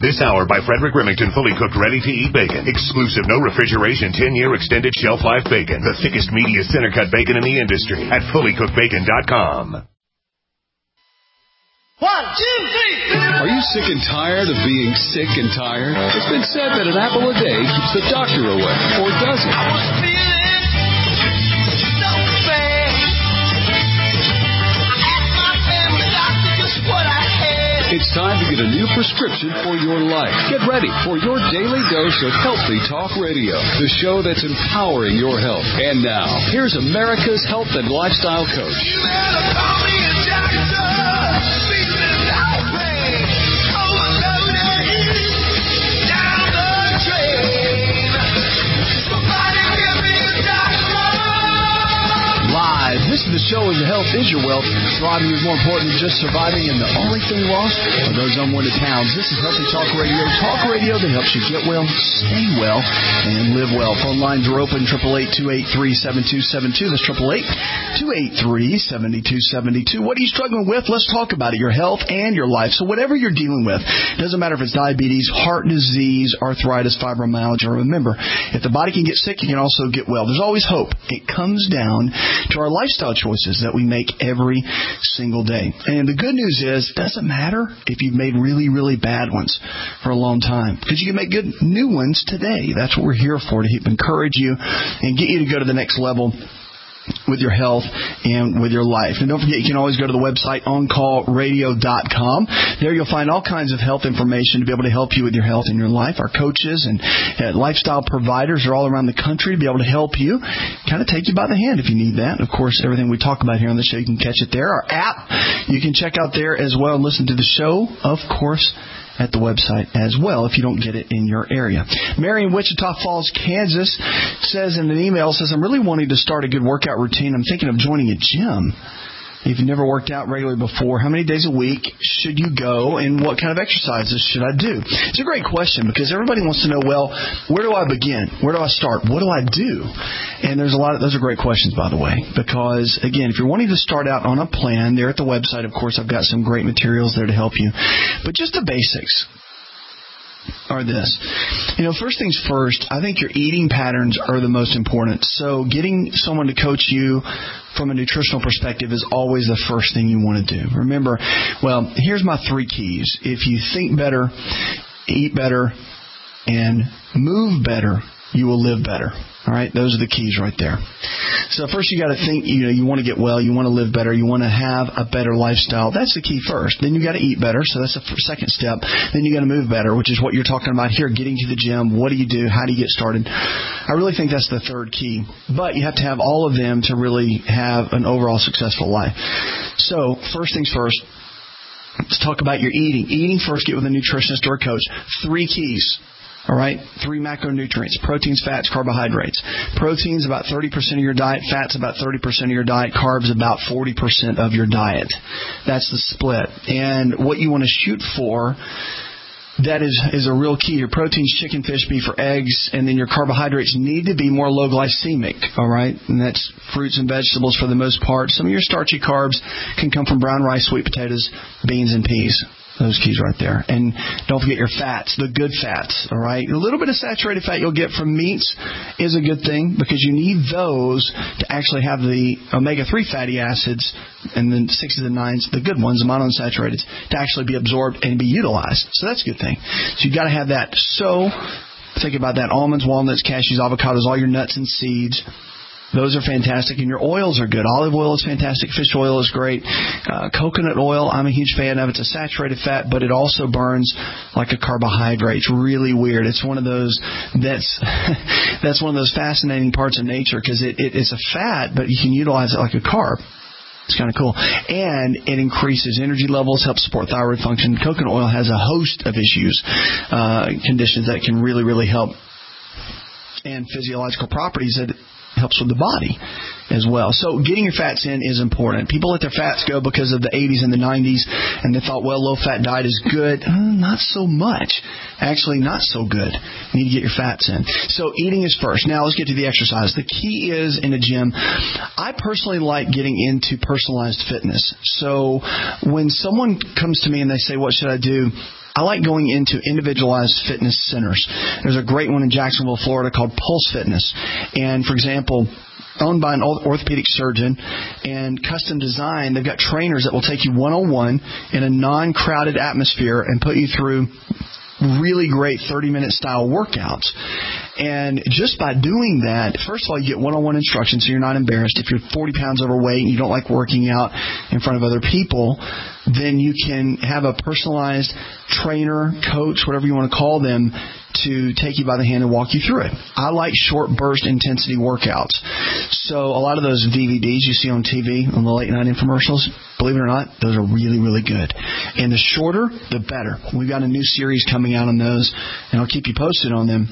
This hour by Frederick Remington, fully cooked, ready-to-eat bacon. Exclusive, no refrigeration, 10-year extended shelf life bacon. The thickest, meatiest, center-cut bacon in the industry at fullycookedbacon.com. 1, 2, 3. Are you sick and tired of being sick and tired? It's been said that an apple a day keeps the doctor away, or does it? I was feeling so bad. I asked my family doctor just what I had. It's time to get a new prescription for your life. Get ready for your daily dose of Healthy Talk Radio, the show that's empowering your health. And now, here's America's health and lifestyle coach. You better call me a doctor. This is the show where your health is your wealth. Thriving is more important than just surviving, and the only thing lost are those unwanted pounds. This is Healthy Talk Radio. Talk radio that helps you get well, stay well, and live well. Phone lines are open, 888-283-7272. That's 888-283-7272. What are you struggling with? Let's talk about it, your health and your life. So whatever you're dealing with, it doesn't matter if it's diabetes, heart disease, arthritis, fibromyalgia. Remember, if the body can get sick, you can also get well. There's always hope. It comes down to our lifestyle choices that we make every single day. And the good news is, it doesn't matter if you've made really, really bad ones for a long time, because you can make good new ones today. That's what we're here for, to encourage you and get you to go to the next level with your health and with your life. And don't forget, you can always go to the website, OnCallRadio.com. There you'll find all kinds of health information to be able to help you with your health and your life. Our coaches and lifestyle providers are all around the country to be able to help you, kind of take you by the hand if you need that. Of course, everything we talk about here on the show, you can catch it there. Our app, you can check out there as well and listen to the show, of course, at the website as well if you don't get it in your area. Mary in Wichita Falls, Kansas says in an email, I'm really wanting to start a good workout routine. I'm thinking of joining a gym. If you've never worked out regularly before, how many days a week should you go and what kind of exercises should I do? It's a great question because everybody wants to know, well, where do I begin? Where do I start? What do I do? And there's a lot of, those are great questions, by the way, because, again, if you're wanting to start out on a plan, there at the website, of course, I've got some great materials there to help you. But just the basics are this. First things first, I think your eating patterns are the most important. So getting someone to coach you from a nutritional perspective is always the first thing you want to do. Remember, here's my 3 keys. If you think better, eat better, and move better, you will live better. All right, those are the keys right there. So first you got to think, you want to get well, you want to live better, you want to have a better lifestyle. That's the key first. Then you got to eat better, so that's the second step. Then you got to move better, which is what you're talking about here, getting to the gym. What do you do? How do you get started? I really think that's the third key. But you have to have all of them to really have an overall successful life. So first things first, let's talk about your eating. Eating first, get with a nutritionist or a coach. 3 keys. All right, 3 macronutrients: proteins, fats, carbohydrates. Proteins about 30% of your diet, fats about 30% of your diet, carbs about 40% of your diet. That's the split. And what you want to shoot for, that is a real key. Your proteins, chicken, fish, beef, or eggs, and then your carbohydrates need to be more low glycemic, all right? And that's fruits and vegetables for the most part. Some of your starchy carbs can come from brown rice, sweet potatoes, beans, and peas. Those keys right there. And don't forget your fats, the good fats, all right? A little bit of saturated fat you'll get from meats is a good thing because you need those to actually have the omega-3 fatty acids and then 6s and 9s, the good ones, the monounsaturated, to actually be absorbed and be utilized. So that's a good thing. So you've got to have that. So think about that. Almonds, walnuts, cashews, avocados, all your nuts and seeds. Those are fantastic, and your oils are good. Olive oil is fantastic. Fish oil is great. Coconut oil, I'm a huge fan of. It's a saturated fat, but it also burns like a carbohydrate. It's really weird. It's one of those that's one of those fascinating parts of nature because it's a fat, but you can utilize it like a carb. It's kind of cool. And it increases energy levels, helps support thyroid function. Coconut oil has a host of issues, conditions that can really, really help, and physiological properties that helps with the body as well. So getting your fats in is important. People let their fats go because of the 80s and the 90s, and they thought, low-fat diet is good. Not so much. Actually, not so good. You need to get your fats in. So eating is first. Now let's get to the exercise. The key is in a gym, I personally like getting into personalized fitness. So when someone comes to me and they say, what should I do? I like going into individualized fitness centers. There's a great one in Jacksonville, Florida called Pulse Fitness. And, for example, owned by an orthopedic surgeon and custom designed, they've got trainers that will take you one-on-one in a non-crowded atmosphere and put you through really great 30-minute style workouts. And just by doing that, first of all, you get one-on-one instruction so you're not embarrassed. If you're 40 pounds overweight and you don't like working out in front of other people, then you can have a personalized trainer, coach, whatever you want to call them, to take you by the hand and walk you through it. I like short burst intensity workouts. So a lot of those DVDs you see on TV, on the late night infomercials, believe it or not, those are really, really good. And the shorter, the better. We've got a new series coming out on those, and I'll keep you posted on them.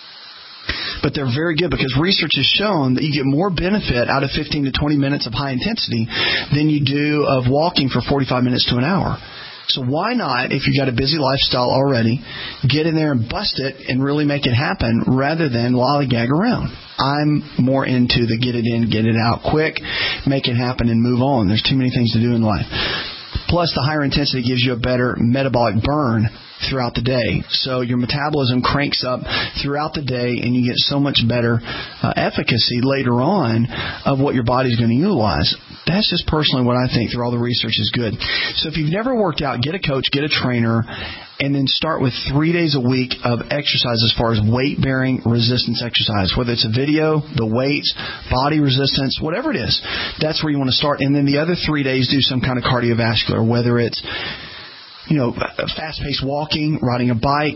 But they're very good because research has shown that you get more benefit out of 15 to 20 minutes of high intensity than you do of walking for 45 minutes to an hour. So why not, if you've got a busy lifestyle already, get in there and bust it and really make it happen rather than lollygag around. I'm more into the get it in, get it out quick, make it happen, and move on. There's too many things to do in life. Plus, the higher intensity gives you a better metabolic burn throughout the day. So your metabolism cranks up throughout the day, and you get so much better efficacy later on of what your body's going to utilize. That's just personally what I think through all the research is good. So if you've never worked out, get a coach, get a trainer, and then start with 3 days a week of exercise as far as weight-bearing resistance exercise, whether it's a video, the weights, body resistance, whatever it is. That's where you want to start. And then the other 3 days do some kind of cardiovascular, whether it's fast-paced walking, riding a bike.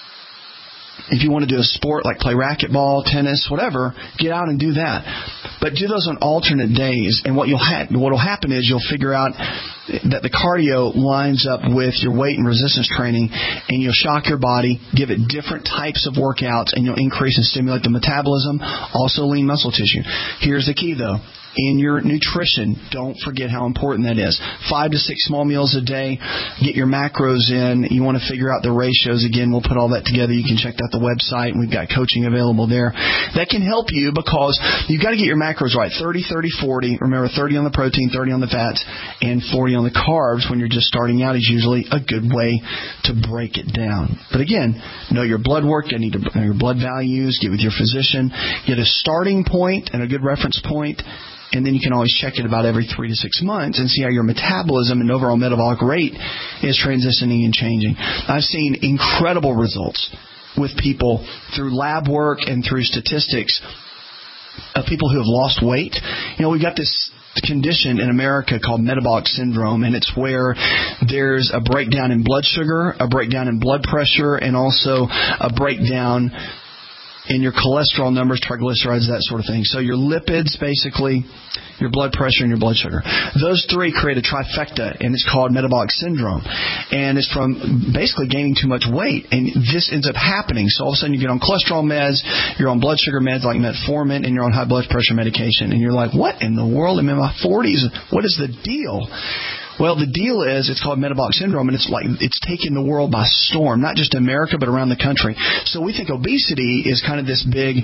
If you want to do a sport like play racquetball, tennis, whatever, get out and do that. But do those on alternate days, and what will happen is you'll figure out that the cardio lines up with your weight and resistance training, and you'll shock your body, give it different types of workouts, and you'll increase and stimulate the metabolism, also lean muscle tissue. Here's the key, though. In your nutrition, don't forget how important that is. 5 to 6 small meals a day. Get your macros in. You want to figure out the ratios. Again, we'll put all that together. You can check out the website. We've got coaching available there. That can help you because you've got to get your macros right. 30, 30, 40. Remember, 30 on the protein, 30 on the fats, and 40 on the carbs when you're just starting out is usually a good way to break it down. But again, know your blood work. You need to know your blood values. Get with your physician. Get a starting point and a good reference point. And then you can always check it about every 3 to 6 months and see how your metabolism and overall metabolic rate is transitioning and changing. I've seen incredible results with people through lab work and through statistics of people who have lost weight. We've got this condition in America called metabolic syndrome, and it's where there's a breakdown in blood sugar, a breakdown in blood pressure, and also a breakdown in your cholesterol numbers, triglycerides, that sort of thing. So your lipids, basically, your blood pressure, and your blood sugar. Those three create a trifecta, and it's called metabolic syndrome. And it's from basically gaining too much weight. And this ends up happening. So all of a sudden you get on cholesterol meds, you're on blood sugar meds like metformin, and you're on high blood pressure medication. And you're like, what in the world? I'm in my 40s. What is the deal? Well, the deal is it's called metabolic syndrome, and it's taken the world by storm, not just America, but around the country. So we think obesity is kind of this big,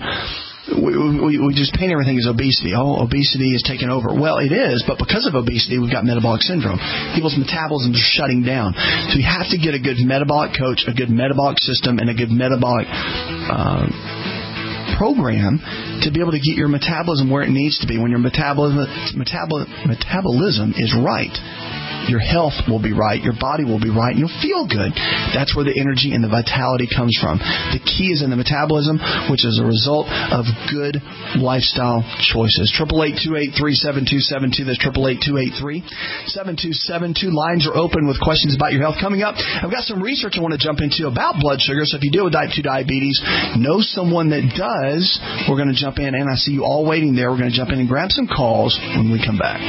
we just paint everything as obesity. Oh, obesity is taking over. Well, it is, but because of obesity, we've got metabolic syndrome. People's metabolisms are shutting down. So you have to get a good metabolic coach, a good metabolic system, and a good metabolic program to be able to get your metabolism where it needs to be. When your metabolism is right, your health will be right, your body will be right, and you'll feel good. That's where the energy and the vitality comes from. The key is in the metabolism, which is a result of good lifestyle choices. 888-283-7272. That's 888-283-7272. Lines are open with questions about your health. Coming up, I've got some research I want to jump into about blood sugar. So if you deal with type 2 diabetes, know someone that does, we're going to jump in, and I see you all waiting there. We're going to jump in and grab some calls when we come back.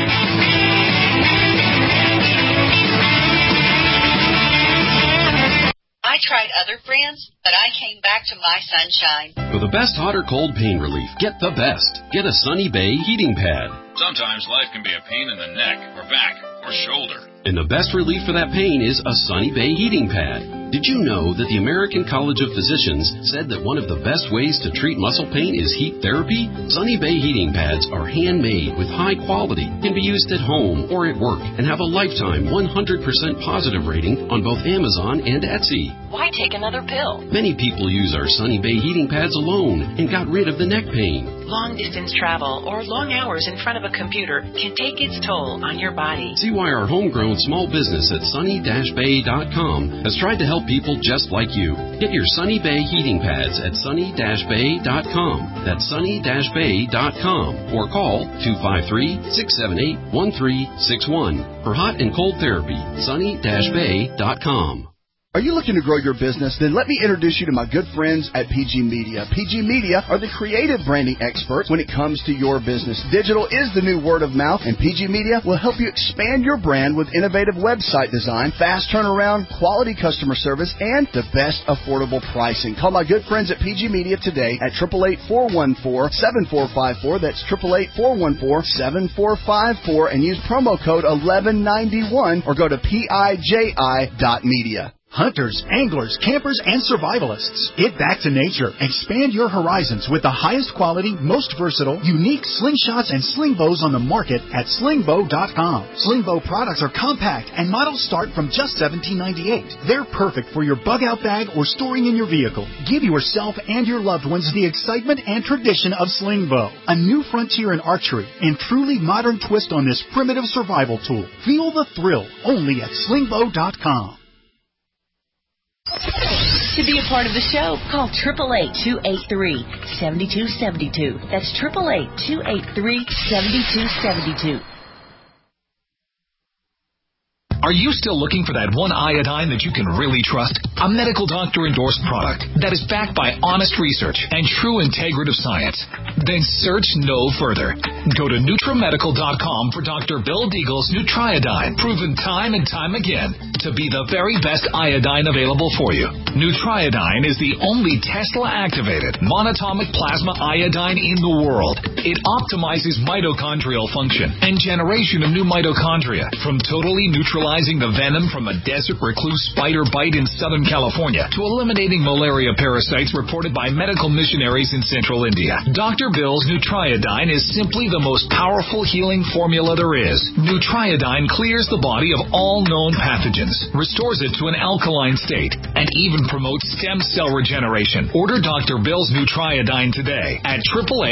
I tried other brands, but I came back to My Sunshine. For the best hot or cold pain relief, get the best. Get a Sunny Bay heating pad. Sometimes life can be a pain in the neck or back or shoulder. And the best relief for that pain is a Sunny Bay heating pad. Did you know that the American College of Physicians said that one of the best ways to treat muscle pain is heat therapy? Sunny Bay heating pads are handmade with high quality, can be used at home or at work, and have a lifetime 100% positive rating on both Amazon and Etsy. Why take another pill? Many people use our Sunny Bay heating pads alone and got rid of the neck pain. Long-distance travel or long hours in front of a computer can take its toll on your body. See why our homegrown small business at sunny-bay.com has tried to help people just like you. Get your Sunny Bay heating pads at sunny-bay.com. That's sunny-bay.com. Or call 253-678-1361 for hot and cold therapy. sunny-bay.com. Are you looking to grow your business? Then let me introduce you to my good friends at PG Media. PG Media are the creative branding experts when it comes to your business. Digital is the new word of mouth, and PG Media will help you expand your brand with innovative website design, fast turnaround, quality customer service, and the best affordable pricing. Call my good friends at PG Media today at 888-414-7454. That's 888-414-7454, and use promo code 1191 or go to PIJI.media. Hunters, anglers, campers, and survivalists. Get back to nature. Expand your horizons with the highest quality, most versatile, unique slingshots and sling bows on the market at slingbow.com. Slingbow products are compact and models start from just $17.98. They're perfect for your bug-out bag or storing in your vehicle. Give yourself and your loved ones the excitement and tradition of Slingbow, a new frontier in archery and truly modern twist on this primitive survival tool. Feel the thrill only at slingbow.com. To be a part of the show, call 888-283-7272. That's 888-283-7272. Are you still looking for that one iodine that you can really trust? A medical doctor-endorsed product that is backed by honest research and true integrative science? Then search no further. Go to NutriMedical.com for Dr. Bill Deagle's Nutriodine, proven time and time again to be the very best iodine available for you. Nutriodine is the only Tesla-activated monatomic plasma iodine in the world. It optimizes mitochondrial function and generation of new mitochondria from totally neutralizing the venom from a desert recluse spider bite in Southern California to eliminating malaria parasites reported by medical missionaries in central India. Dr. Bill's Nutriodine is simply the most powerful healing formula there is. Nutriodine clears the body of all known pathogens, restores it to an alkaline state, and even promotes stem cell regeneration. Order Dr. Bill's Nutriodine today at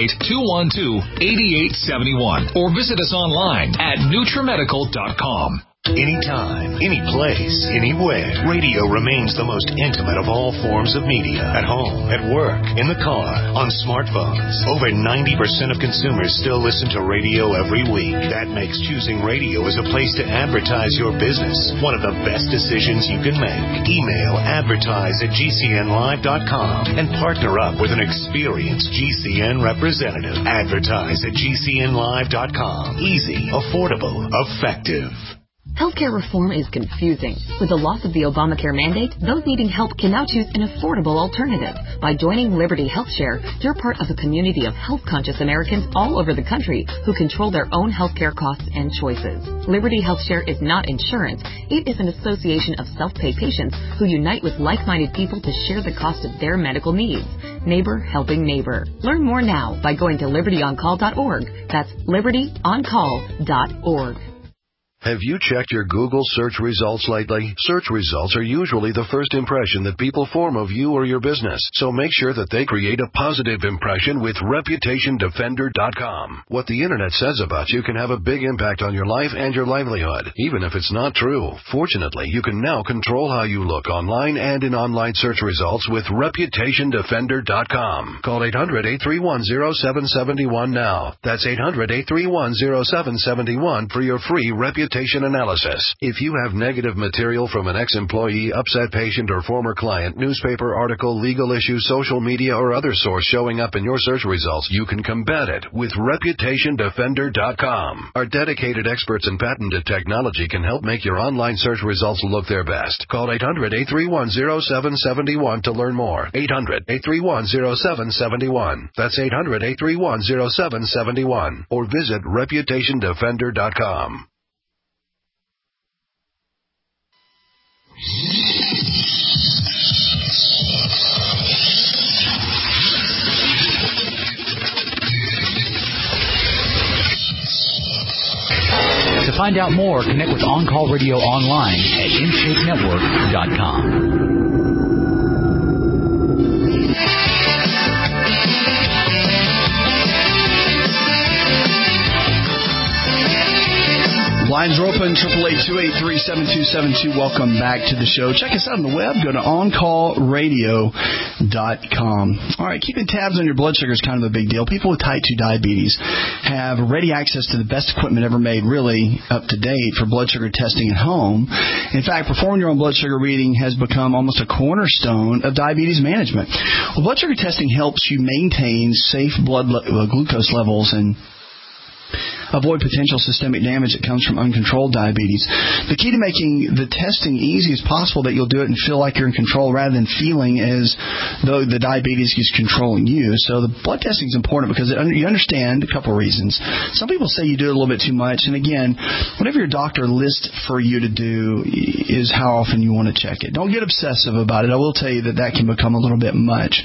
888-212-8871 or visit us online at NutriMedical.com. Anytime, any place, anywhere, radio remains the most intimate of all forms of media. At home, at work, in the car, on smartphones. Over 90% of consumers still listen to radio every week. That makes choosing radio as a place to advertise your business one of the best decisions you can make. Email advertise@gcnlive.com and partner up with an experienced GCN representative. Advertise@gcnlive.com. Easy, affordable, effective. Healthcare reform is confusing. With the loss of the Obamacare mandate, those needing help can now choose an affordable alternative. By joining Liberty HealthShare, you're part of a community of health-conscious Americans all over the country who control their own healthcare costs and choices. Liberty HealthShare is not insurance. It is an association of self-pay patients who unite with like-minded people to share the cost of their medical needs. Neighbor helping neighbor. Learn more now by going to libertyoncall.org. That's libertyoncall.org. Have you checked your Google search results lately? Search results are usually the first impression that people form of you or your business, so make sure that they create a positive impression with ReputationDefender.com. What the Internet says about you can have a big impact on your life and your livelihood, even if it's not true. Fortunately, you can now control how you look online and in online search results with ReputationDefender.com. Call 800-831-0771 now. That's 800-831-0771 for your free reputation analysis. If you have negative material from an ex-employee, upset patient, or former client, newspaper article, legal issue, social media, or other source showing up in your search results, you can combat it with ReputationDefender.com. Our dedicated experts in patented technology can help make your online search results look their best. Call 800-831-0771 to learn more. 800-831-0771. That's 800-831-0771. Or visit ReputationDefender.com. find out more, connect with On Call Radio online at InShapeNetwork.com. Lines are open, 888-283-7272. Welcome back to the show. Check us out on the web. Go to OnCallRadio.com. All right, keeping tabs on your blood sugar is kind of a big deal. People with type 2 diabetes have ready access to the best equipment ever made, really up to date, for blood sugar testing at home. In fact, performing your own blood sugar reading has become almost a cornerstone of diabetes management. Well, blood sugar testing helps you maintain safe blood glucose levels and avoid potential systemic damage that comes from uncontrolled diabetes. The key to making the testing easy as possible that you'll do it and feel like you're in control rather than feeling as though the diabetes is controlling you. So the blood testing is important because you understand a couple of reasons. Some people say you do it a little bit too much. And again, whatever your doctor lists for you to do is how often you want to check it. Don't get obsessive about it. I will tell you that can become a little bit much.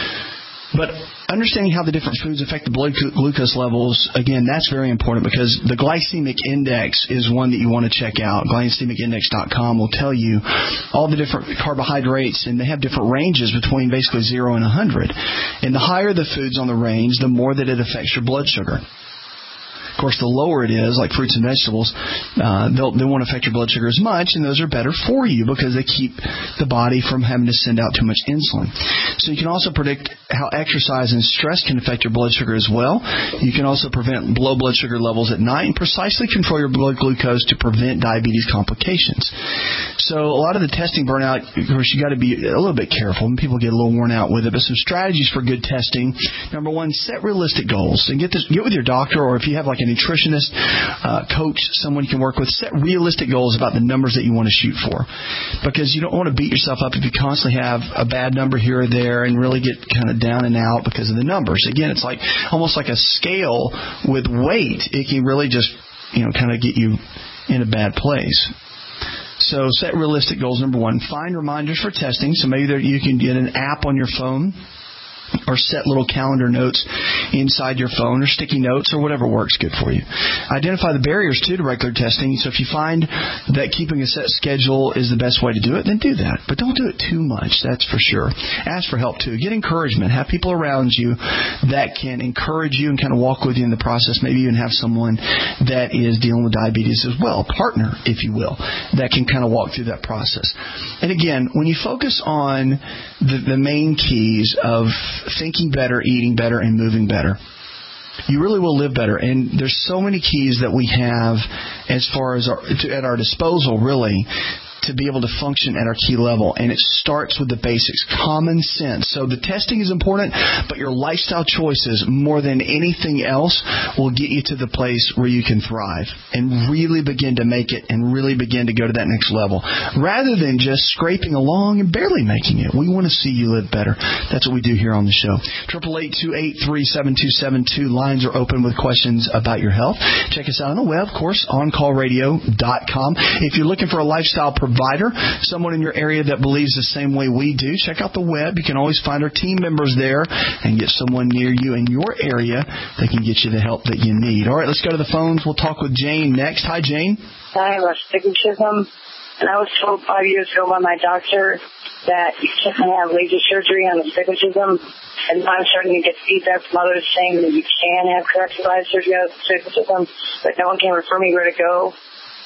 But understanding how the different foods affect the blood glucose levels, again, that's very important because the glycemic index is one that you want to check out. Glycemicindex.com will tell you all the different carbohydrates, and they have different ranges between basically 0 and 100. And the higher the foods on the range, the more that it affects your blood sugar. Of course, the lower it is, like fruits and vegetables, they won't affect your blood sugar as much, and those are better for you because they keep the body from having to send out too much insulin. So you can also predict how exercise and stress can affect your blood sugar as well. You can also prevent low blood sugar levels at night and precisely control your blood glucose to prevent diabetes complications. So a lot of the testing burnout, of course, you got to be a little bit careful. People get a little worn out with it, but some strategies for good testing. Number one, set realistic goals. And get with your doctor, or if you have like a nutritionist, coach, someone you can work with, set realistic goals about the numbers that you want to shoot for. Because you don't want to beat yourself up if you constantly have a bad number here or there and really get kind of down and out because of the numbers. Again, it's like almost like a scale with weight. It can really just, kind of get you in a bad place. So set realistic goals, number one. Find reminders for testing. So maybe you can get an app on your phone, or set little calendar notes inside your phone, or sticky notes, or whatever works good for you. Identify the barriers, too, to regular testing. So if you find that keeping a set schedule is the best way to do it, then do that. But don't do it too much, that's for sure. Ask for help, too. Get encouragement. Have people around you that can encourage you and kind of walk with you in the process. Maybe even have someone that is dealing with diabetes as well, a partner, if you will, that can kind of walk through that process. And again, when you focus on the main keys of thinking better, eating better, and moving better, you really will live better. And there's so many keys that we have as far as at our disposal, really, to be able to function at our key level. And it starts with the basics, common sense. So the testing is important, but your lifestyle choices, more than anything else, will get you to the place where you can thrive and really begin to make it and really begin to go to that next level, rather than just scraping along and barely making it. We want to see you live better. That's what we do here on the show. 888-283-7272. Lines are open with questions about your health. Check us out on the web, of course, OnCallRadio.com. If you're looking for a lifestyle provider, someone in your area that believes the same way we do, check out the web. You can always find our team members there and get someone near you in your area that can get you the help that you need. All right, let's go to the phones. We'll talk with Jane next. Hi, Jane. I have astigmatism, and I was told 5 years ago by my doctor that you can't have laser surgery on astigmatism. And I'm starting to get feedback from others saying that you can have corrective eye surgery on astigmatism, but no one can refer me where to go.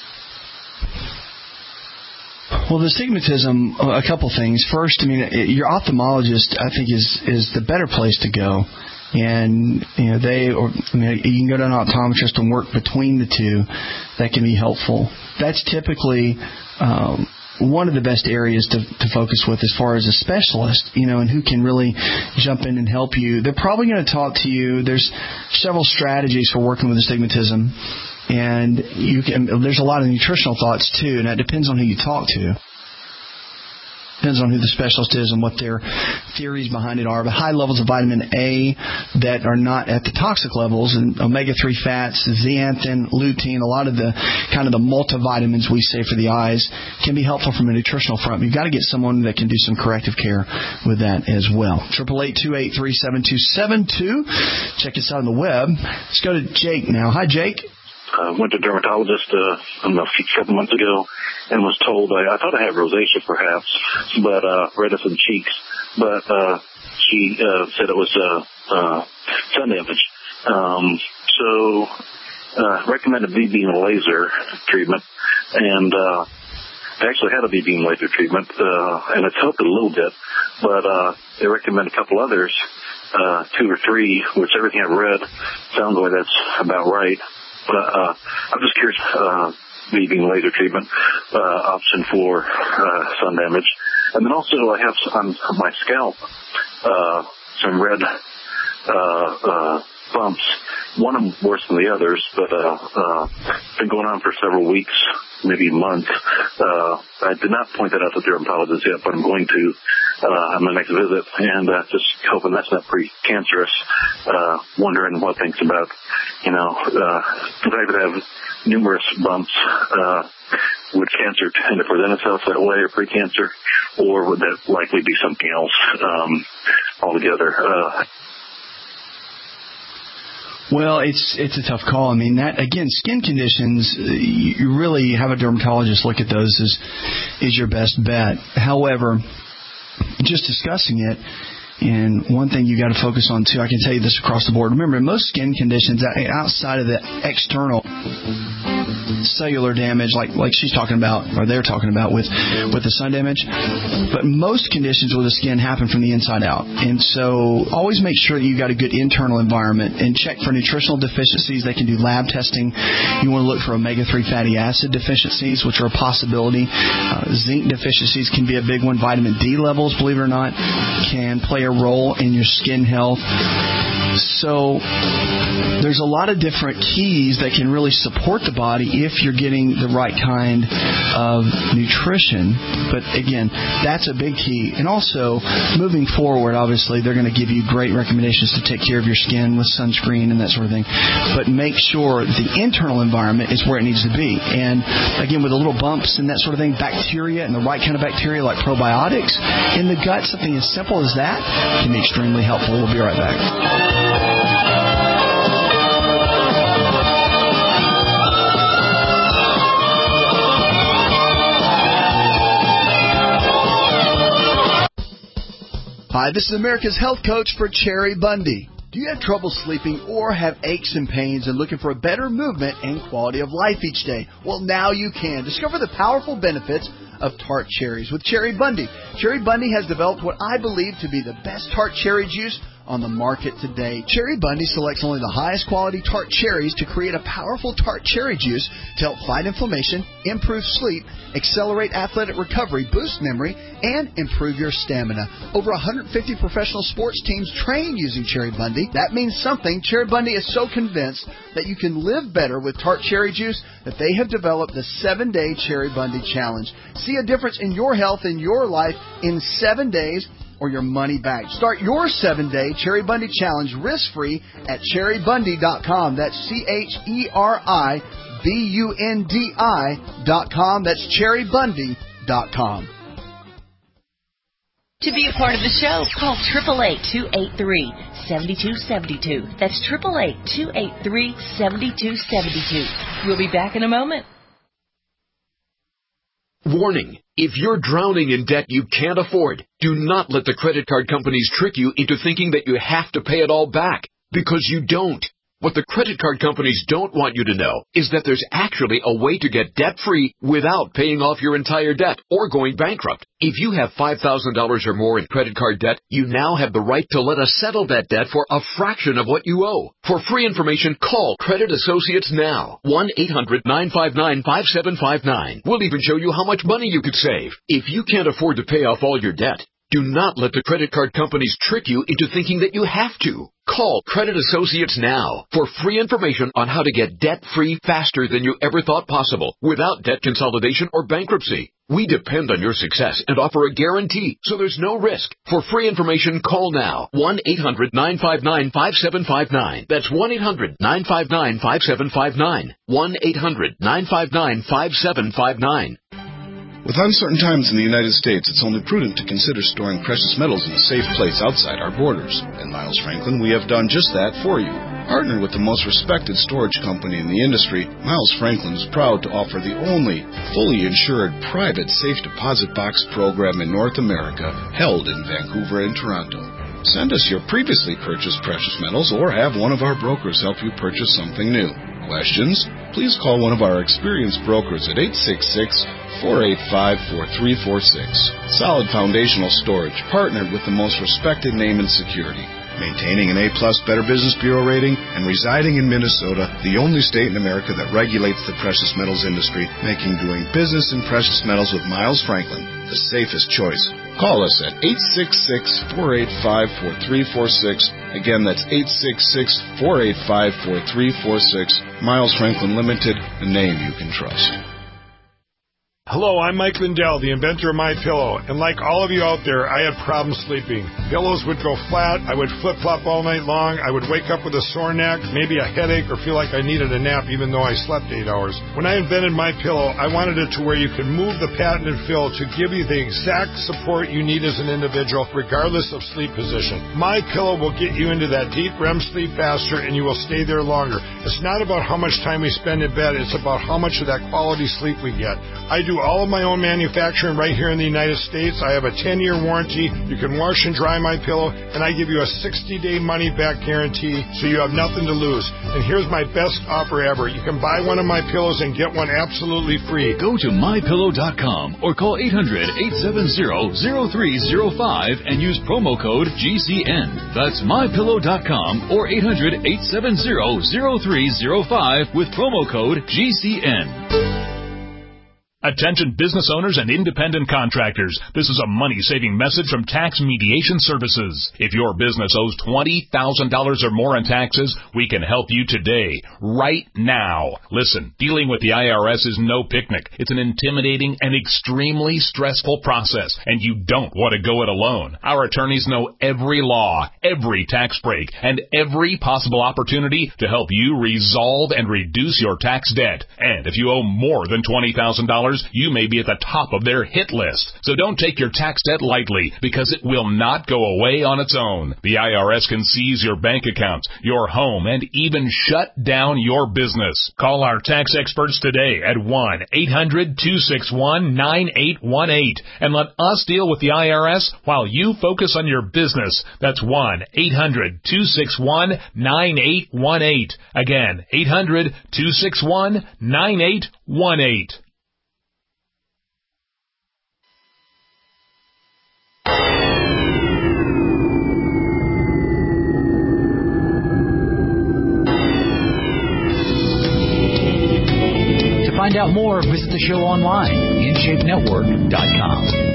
Well, the astigmatism, a couple things. First, your ophthalmologist, I think, is the better place to go. And, you can go to an optometrist and work between the two. That can be helpful. That's typically one of the best areas to focus with as far as a specialist, and who can really jump in and help you. They're probably going to talk to you. There's several strategies for working with astigmatism. And there's a lot of nutritional thoughts, too, and that depends on who you talk to. Depends on who the specialist is and what their theories behind it are. But high levels of vitamin A that are not at the toxic levels, and omega-3 fats, zeaxanthin, lutein, a lot of the kind of the multivitamins we say for the eyes can be helpful from a nutritional front. You've got to get someone that can do some corrective care with that as well. 888-283-7272. Check us out on the web. Let's go to Jake now. Hi, Jake. went to a dermatologist a couple months ago and was told I thought I had rosacea perhaps, but redness in the cheeks. But she said it was sun damage. So recommended B-beam laser treatment, and I actually had a B-beam laser treatment, and it's helped a little bit, but they recommend a couple others, 2 or 3, which everything I've read sounds like that's about right. But I'm just curious, B-beam laser treatment option for sun damage. And then also I have on my scalp some red bumps. One of them worse than the others, but been going on for several weeks, maybe a month. I did not point that out to the dermatologist yet, but I'm going to on my next visit, and just hoping that's not precancerous. Wondering what things about, the fact that I have numerous bumps. Would cancer tend to present itself that way, or precancer, or would that likely be something else altogether? Well, it's a tough call. I mean, that again, skin conditions, you really have a dermatologist look at those is your best bet. However, just discussing it, and one thing you got to focus on too, I can tell you this across the board. Remember, most skin conditions outside of the external cellular damage, like she's talking about, or they're talking about with the sun damage, but most conditions with the skin happen from the inside out. And so always make sure that you got a good internal environment, and check for nutritional deficiencies. They can do lab testing. You want to look for omega-3 fatty acid deficiencies, which are a possibility. Zinc deficiencies can be a big one. Vitamin D levels, believe it or not, can play a role in your skin health. So there's a lot of different keys that can really support the body if you're getting the right kind of nutrition. But again, that's a big key. And also, moving forward, obviously, they're going to give you great recommendations to take care of your skin with sunscreen and that sort of thing. But make sure the internal environment is where it needs to be. And again, with the little bumps and that sort of thing, bacteria and the right kind of bacteria like probiotics in the gut, something as simple as that can be extremely helpful. We'll be right back. Hi, this is America's Health Coach for Cherry Bundy. Do you have trouble sleeping or have aches and pains and looking for a better movement and quality of life each day? Well, now you can. Discover the powerful benefits of tart cherries with Cherry Bundy. Cherry Bundy has developed what I believe to be the best tart cherry juice on the market today. Cherry Bundy selects only the highest quality tart cherries to create a powerful tart cherry juice to help fight inflammation, improve sleep, accelerate athletic recovery, boost memory, and improve your stamina. Over 150 professional sports teams train using Cherry Bundy. That means something. Cherry Bundy is so convinced that you can live better with tart cherry juice that they have developed the 7-Day Cherry Bundy Challenge. See a difference in your health and your life in 7 days, or your money back. Start your 7-Day Cherry Bundy Challenge risk-free at cherrybundy.com. That's CHERIBUNDI.com. That's cherrybundy.com. To be a part of the show, call 888-283-7272. That's 888-283-7272. We'll be back in a moment. Warning. If you're drowning in debt you can't afford, do not let the credit card companies trick you into thinking that you have to pay it all back, because you don't. What the credit card companies don't want you to know is that there's actually a way to get debt-free without paying off your entire debt or going bankrupt. If you have $5,000 or more in credit card debt, you now have the right to let us settle that debt for a fraction of what you owe. For free information, call Credit Associates now. 1-800-959-5759. We'll even show you how much money you could save. If you can't afford to pay off all your debt, do not let the credit card companies trick you into thinking that you have to. Call Credit Associates now for free information on how to get debt-free faster than you ever thought possible without debt consolidation or bankruptcy. We depend on your success and offer a guarantee, so there's no risk. For free information, call now. 1-800-959-5759. That's 1-800-959-5759. 1-800-959-5759. With uncertain times in the United States, it's only prudent to consider storing precious metals in a safe place outside our borders. At Miles Franklin, we have done just that for you. Partnered with the most respected storage company in the industry, Miles Franklin is proud to offer the only fully insured private safe deposit box program in North America, held in Vancouver and Toronto. Send us your previously purchased precious metals or have one of our brokers help you purchase something new. Questions? Please call one of our experienced brokers at 866-485-4346. Solid Foundational Storage, partnered with the most respected name in security. Maintaining an A-plus Better Business Bureau rating and residing in Minnesota, the only state in America that regulates the precious metals industry, making doing business in precious metals with Miles Franklin the safest choice. Call us at 866-485-4346. Again, that's 866-485-4346. Miles Franklin Limited, a name you can trust. Hello, I'm Mike Lindell, the inventor of MyPillow, and like all of you out there, I had problems sleeping. Pillows would go flat, I would flip-flop all night long, I would wake up with a sore neck, maybe a headache, or feel like I needed a nap even though I slept 8 hours. When I invented MyPillow, I wanted it to where you could move the patented fill to give you the exact support you need as an individual, regardless of sleep position. MyPillow will get you into that deep REM sleep faster, and you will stay there longer. It's not about how much time we spend in bed, it's about how much of that quality sleep we get. I do all of my own manufacturing right here in the United States. I have a 10-year warranty. You can wash and dry my pillow, and I give you a 60-day money-back guarantee, so you have nothing to lose. And here's my best offer ever. You can buy one of my pillows and get one absolutely free. Go to MyPillow.com or call 800-870-0305 and use promo code GCN. That's MyPillow.com or 800-870-0305 with promo code GCN. Attention business owners and independent contractors. This is a money-saving message from Tax Mediation Services. If your business owes $20,000 or more in taxes, we can help you today, right now. Listen, dealing with the IRS is no picnic. It's an intimidating and extremely stressful process, and you don't want to go it alone. Our attorneys know every law, every tax break, and every possible opportunity to help you resolve and reduce your tax debt. And if you owe more than $20,000, you may be at the top of their hit list. So don't take your tax debt lightly, because it will not go away on its own. The IRS can seize your bank accounts, your home, and even shut down your business. Call our tax experts today at 1-800-261-9818 and let us deal with the IRS while you focus on your business. That's 1-800-261-9818. Again, 800-261-9818. To find out more, visit the show online, InShapeNetwork.com.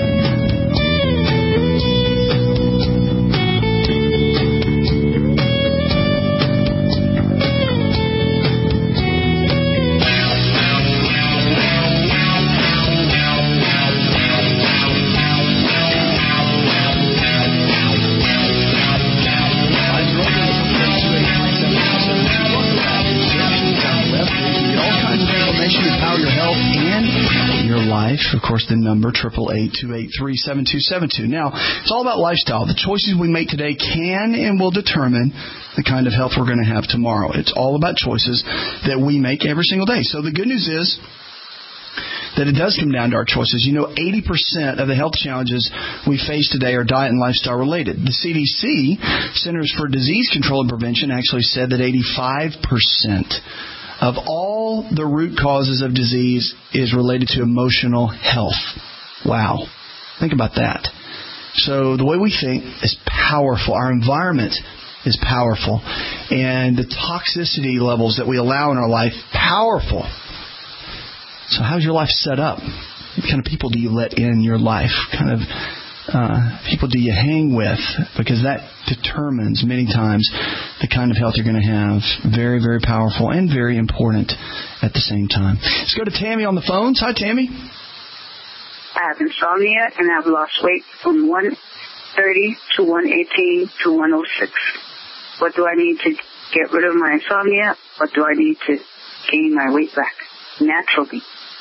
Of course, the number 888-283-7272. Now, it's all about lifestyle. The choices we make today can and will determine the kind of health we're going to have tomorrow. It's all about choices that we make every single day. So the good news is that it does come down to our choices. You know, 80% of the health challenges we face today are diet and lifestyle related. The CDC, Centers for Disease Control and Prevention, actually said that 85% of all the root causes of disease is related to emotional health. Wow. Think about that. So the way we think is powerful. Our environment is powerful. And the toxicity levels that we allow in our life, powerful. So how's your life set up? What kind of people do you let in your life? What kind of people do you hang with? Because that determines many times the kind of health you're going to have. Very, very powerful and very important at the same time. Let's go to Tammy on the phones. Hi, Tammy. I have insomnia and I've lost weight from 130 to 118 to 106. What do I need to get rid of my insomnia? What do I need to gain my weight back naturally?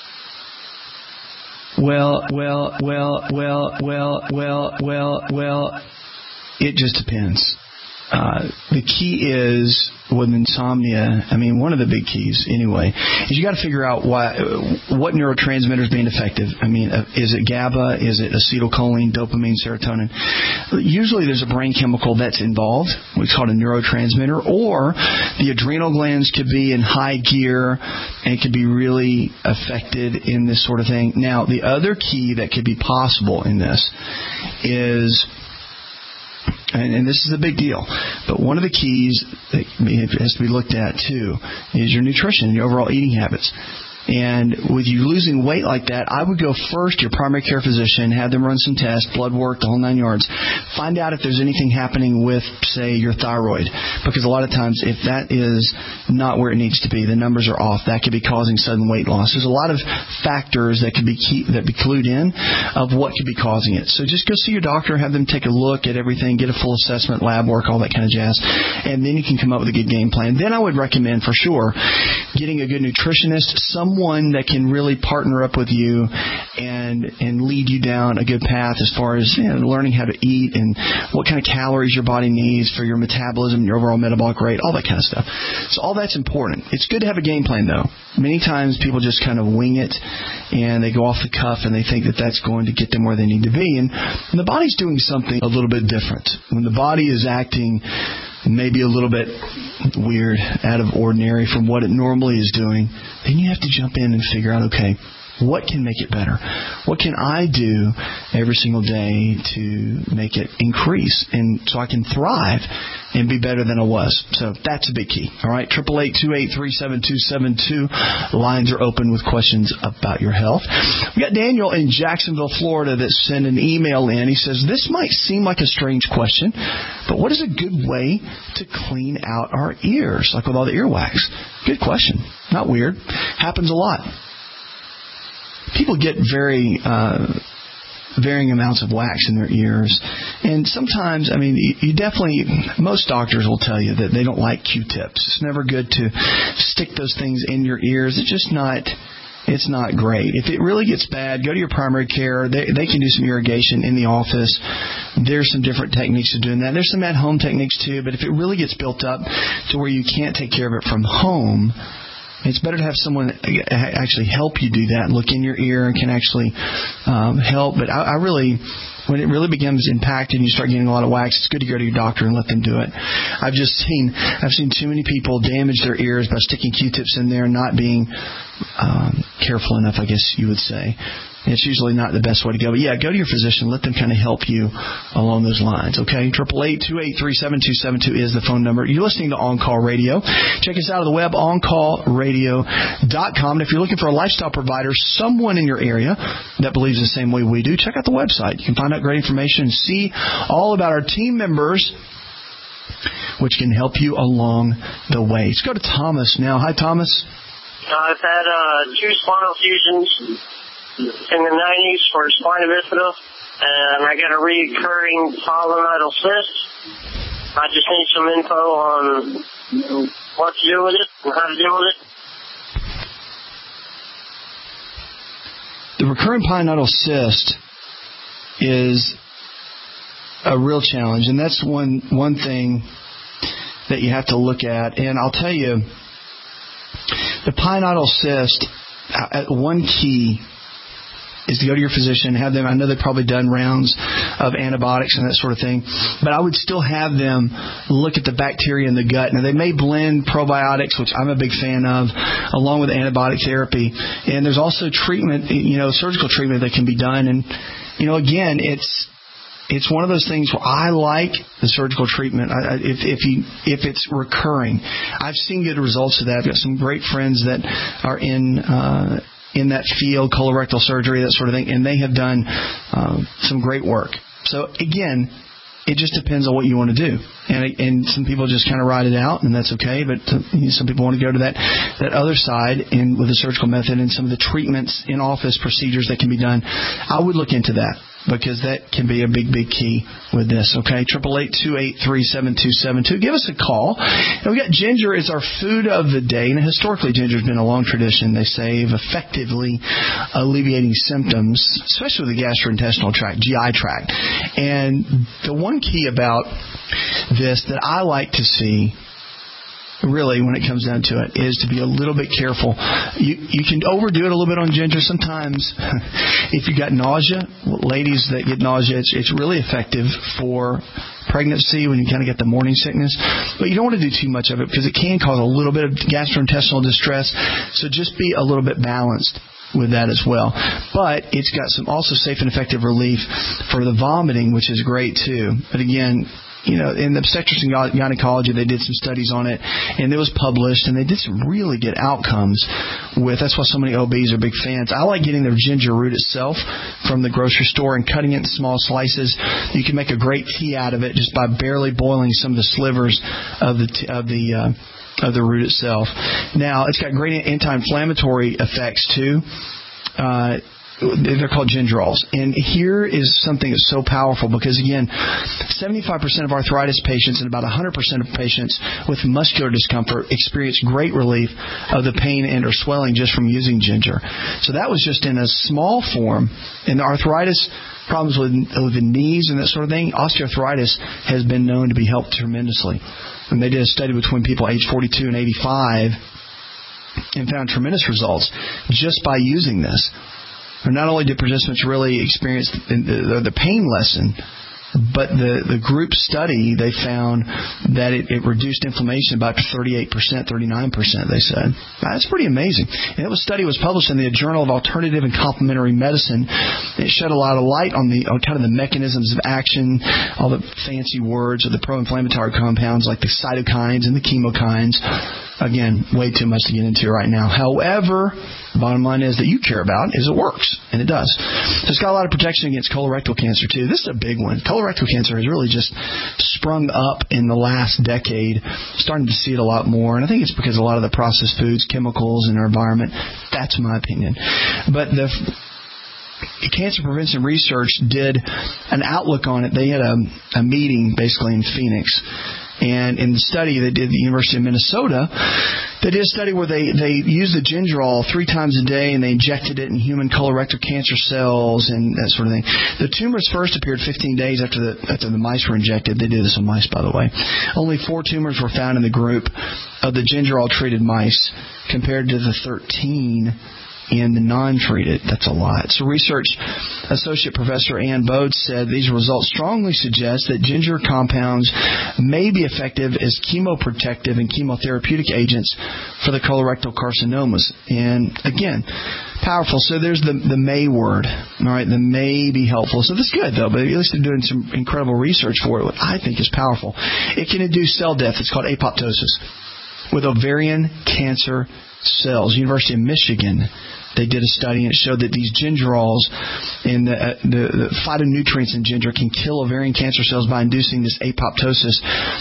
Well, it just depends. the key is with insomnia, I mean, one of the big keys anyway, is you got to figure out what neurotransmitter is being effective. I mean, is it GABA? Is it acetylcholine, dopamine, serotonin? Usually there's a brain chemical that's involved, what's called a neurotransmitter, or the adrenal glands could be in high gear and it could be really affected in this sort of thing. Now, the other key that could be possible in this is, and this is a big deal, but one of the keys that has to be looked at too is your nutrition, your overall eating habits. And with you losing weight like that, I would go first to your primary care physician, have them run some tests, blood work, the whole 9 yards. Find out if there's anything happening with, say, your thyroid. Because a lot of times, if that is not where it needs to be, the numbers are off, that could be causing sudden weight loss. There's a lot of factors that could be clued in of what could be causing it. So just go see your doctor, have them take a look at everything, get a full assessment, lab work, all that kind of jazz. And then you can come up with a good game plan. Then I would recommend, for sure, getting a good nutritionist, someone that can really partner up with you and lead you down a good path as far as learning how to eat and what kind of calories your body needs for your metabolism, your overall metabolic rate, all that kind of stuff. So all that's important. It's good to have a game plan, though. Many times people just kind of wing it and they go off the cuff and they think that that's going to get them where they need to be. And the body's doing something a little bit different. When the body is acting maybe a little bit weird, out of ordinary from what it normally is doing, then you have to jump in and figure out, okay, what can make it better? What can I do every single day to make it increase and so I can thrive and be better than I was? So that's a big key. All right, 888-283-7272. Lines are open with questions about your health. We got Daniel in Jacksonville, Florida that sent an email in. He says, this might seem like a strange question, but what is a good way to clean out our ears, like with all the earwax? Good question. Not weird. Happens a lot. People get very varying amounts of wax in their ears. And sometimes, I mean, you definitely, most doctors will tell you that they don't like Q-tips. It's never good to stick those things in your ears. It's not great. If it really gets bad, go to your primary care. They can do some irrigation in the office. There's some different techniques of doing that. There's some at-home techniques too, but if it really gets built up to where you can't take care of it from home, it's better to have someone actually help you do that, look in your ear, and can actually help. But I really, when it really becomes impacted and you start getting a lot of wax, it's good to go to your doctor and let them do it. I've seen too many people damage their ears by sticking Q-tips in there and not being careful enough, I guess you would say. It's usually not the best way to go. But yeah, go to your physician. Let them kind of help you along those lines. Okay? 888-283-7272 is the phone number. You're listening to On Call Radio. Check us out on the web, oncallradio.com. And if you're looking for a lifestyle provider, someone in your area that believes the same way we do, check out the website. You can find out great information and see all about our team members, which can help you along the way. Let's go to Thomas now. Hi, Thomas. I've had 2 spinal fusions in the 90s for spina bifida, and I got a recurring pilonidal cyst. I just need some info on what to do with it and how to deal with it. The recurring pilonidal cyst is a real challenge, and that's one thing that you have to look at. And I'll tell you, the pilonidal cyst, one key is to go to your physician, have them, I know they've probably done rounds of antibiotics and that sort of thing, but I would still have them look at the bacteria in the gut. Now, they may blend probiotics, which I'm a big fan of, along with antibiotic therapy. And there's also treatment, surgical treatment that can be done. And, again, it's one of those things where I like the surgical treatment if it's recurring. I've seen good results of that. I've got some great friends that are in that field, colorectal surgery, that sort of thing, and they have done some great work. So, again, it just depends on what you want to do. And some people just kind of ride it out, and that's okay, but some people want to go to that other side and with the surgical method and some of the treatments in office procedures that can be done. I would look into that, because that can be a big, big key with this, okay? 888-283-7272. Give us a call. And we got ginger is our food of the day. And historically, ginger's been a long tradition, they say, of effectively alleviating symptoms, especially with the gastrointestinal tract, GI tract. And the one key about this that I like to see, really, when it comes down to it, is to be a little bit careful. You can overdo it a little bit on ginger sometimes. If you've got nausea, ladies that get nausea, it's really effective for pregnancy when you kind of get the morning sickness. But you don't want to do too much of it because it can cause a little bit of gastrointestinal distress. So just be a little bit balanced with that as well. But it's got some also safe and effective relief for the vomiting, which is great too. But again, in obstetrics and gynecology, they did some studies on it, and it was published, and they did some really good outcomes with. That's why so many OBs are big fans. I like getting their ginger root itself from the grocery store and cutting it in small slices. You can make a great tea out of it just by barely boiling some of the slivers of the root itself. Now, it's got great anti-inflammatory effects too. They're called gingerols. And here is something that's so powerful because, again, 75% of arthritis patients and about 100% of patients with muscular discomfort experience great relief of the pain and or swelling just from using ginger. So that was just in a small form. And the arthritis problems with the knees and that sort of thing, osteoarthritis has been known to be helped tremendously. And they did a study between people aged 42 and 85 and found tremendous results just by using this. Not only did participants really experience the pain lessen, but the group study, they found that it reduced inflammation about 38%, 39%, they said. That's pretty amazing. And the study was published in the Journal of Alternative and Complementary Medicine. It shed a lot of light on kind of the mechanisms of action, all the fancy words of the pro-inflammatory compounds like the cytokines and the chemokines. Again, way too much to get into right now. However, the bottom line is that you care about is it works, and it does. So it's got a lot of protection against colorectal cancer, too. This is a big one. Colorectal cancer has really just sprung up in the last decade, starting to see it a lot more, and I think it's because a lot of the processed foods, chemicals in our environment. That's my opinion. But the Cancer Prevention Research did an outlook on it. They had a meeting, basically, in Phoenix. And in the study they did at the University of Minnesota, they did a study where they used the gingerol 3 times a day and they injected it in human colorectal cancer cells and that sort of thing. The tumors first appeared 15 days after the mice were injected. They did this on mice, by the way. Only 4 tumors were found in the group of the gingerol-treated mice compared to the 13 in the non-treated. That's a lot. So research associate professor Ann Bode said these results strongly suggest that ginger compounds may be effective as chemoprotective and chemotherapeutic agents for the colorectal carcinomas. And again, powerful. So there's the may word. All right, the may be helpful. So that's good, though, but at least they're doing some incredible research for it, what I think is powerful. It can induce cell death. It's called apoptosis with ovarian cancer cells. University of Michigan, they did a study and it showed that these gingerols and the phytonutrients in ginger can kill ovarian cancer cells by inducing this apoptosis.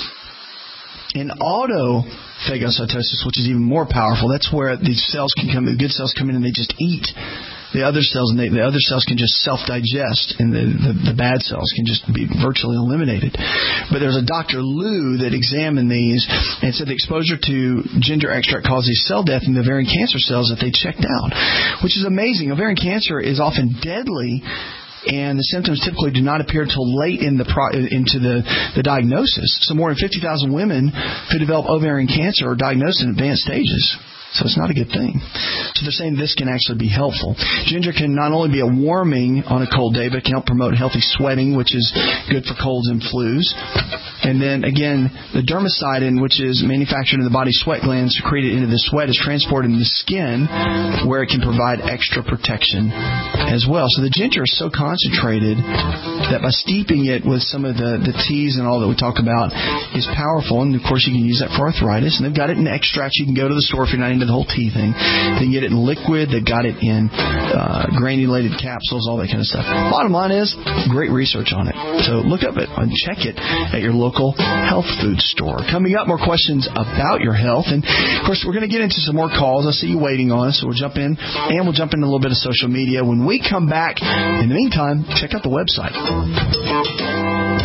In autophagocytosis, which is even more powerful, that's where these cells can come, the good cells come in and they just eat the other cells, and the other cells can just self-digest, and the bad cells can just be virtually eliminated. But there's a Dr. Liu that examined these and said the exposure to ginger extract causes cell death in the ovarian cancer cells that they checked out, which is amazing. Ovarian cancer is often deadly, and the symptoms typically do not appear until late into the diagnosis. So more than 50,000 women who develop ovarian cancer are diagnosed in advanced stages. So it's not a good thing. So they're saying this can actually be helpful. Ginger can not only be a warming on a cold day, but it can help promote healthy sweating, which is good for colds and flus. And then, again, the dermacidin, which is manufactured in the body's sweat glands, secreted into the sweat, is transported in the skin, where it can provide extra protection as well. So the ginger is so concentrated that by steeping it with some of the teas and all that we talk about is powerful. And, of course, you can use that for arthritis. And they've got it in extracts. You can go to the store if you're not into the whole tea thing. They can get it in liquid. They've got it in granulated capsules, all that kind of stuff. Bottom line is, great research on it. So look up it and check it at your local health food store. Coming up, more questions about your health. And, of course, we're going to get into some more calls. I see you waiting on us, so we'll jump in. And we'll jump into a little bit of social media. When we come back, in the meantime, check out the website.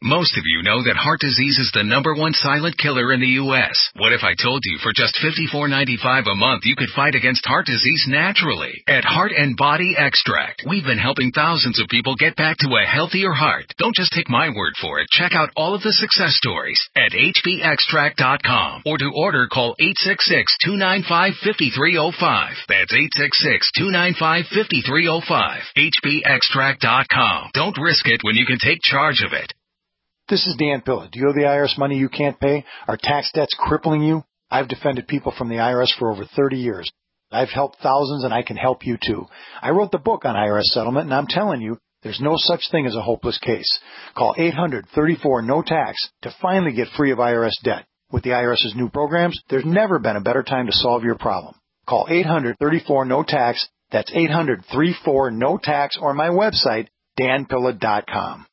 Most of you know that heart disease is the #1 silent killer in the U.S. What if I told you for just $54.95 a month you could fight against heart disease naturally? At Heart and Body Extract, we've been helping thousands of people get back to a healthier heart. Don't just take my word for it. Check out all of the success stories at hbextract.com, or to order, call 866-295-5305. That's 866-295-5305. hbextract.com. Don't risk it when you can take charge of it. This is Dan Pilla. Do you owe the IRS money you can't pay? Are tax debts crippling you? I've defended people from the IRS for over 30 years. I've helped thousands, and I can help you too. I wrote the book on IRS settlement, and I'm telling you, there's no such thing as a hopeless case. Call 800-34-NO-TAX to finally get free of IRS debt. With the IRS's new programs, there's never been a better time to solve your problem. Call 800-34-NO-TAX. That's 800-34-NO-TAX, or my website, danpilla.com.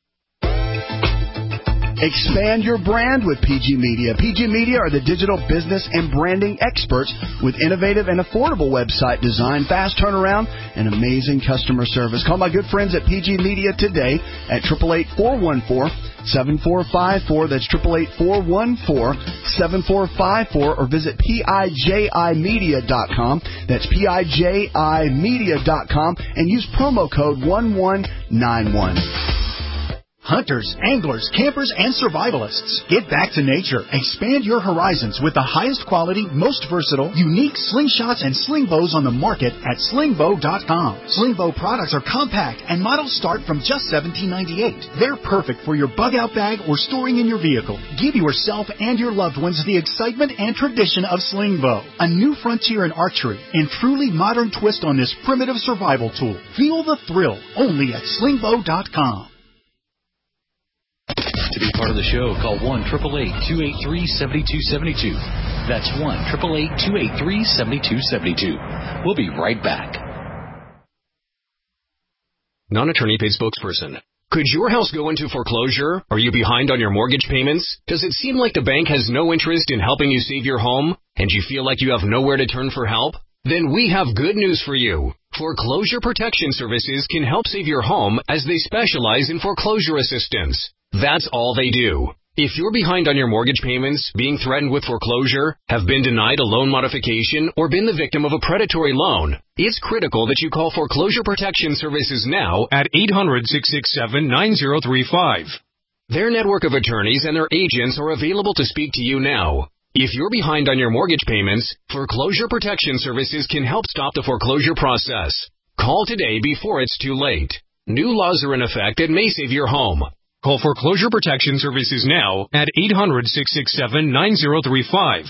Expand your brand with PG Media. PG Media are the digital business and branding experts with innovative and affordable website design, fast turnaround, and amazing customer service. Call my good friends at PG Media today at 888-414-7454. That's 888-414-7454, or visit PIJImedia.com. That's PIJImedia.com, and use promo code 1191. Hunters, anglers, campers, and survivalists. Get back to nature. Expand your horizons with the highest quality, most versatile, unique slingshots and sling bows on the market at slingbow.com. Slingbow products are compact and models start from just $17.98. They're perfect for your bug-out bag or storing in your vehicle. Give yourself and your loved ones the excitement and tradition of Slingbow, a new frontier in archery and truly modern twist on this primitive survival tool. Feel the thrill only at slingbow.com. To be part of the show, call 1-888-283-7272. That's 1-888-283-7272. We'll be right back. Non-attorney paid spokesperson. Could your house go into foreclosure? Are you behind on your mortgage payments? Does it seem like the bank has no interest in helping you save your home, and you feel like you have nowhere to turn for help? Then we have good news for you. Foreclosure Protection Services can help save your home, as they specialize in foreclosure assistance. That's all they do. If you're behind on your mortgage payments, being threatened with foreclosure, have been denied a loan modification, or been the victim of a predatory loan, it's critical that you call Foreclosure Protection Services now at 800-667-9035. Their network of attorneys and their agents are available to speak to you now. If you're behind on your mortgage payments, Foreclosure Protection Services can help stop the foreclosure process. Call today before it's too late. New laws are in effect that may save your home. Call Foreclosure Protection Services now at 800-667-9035.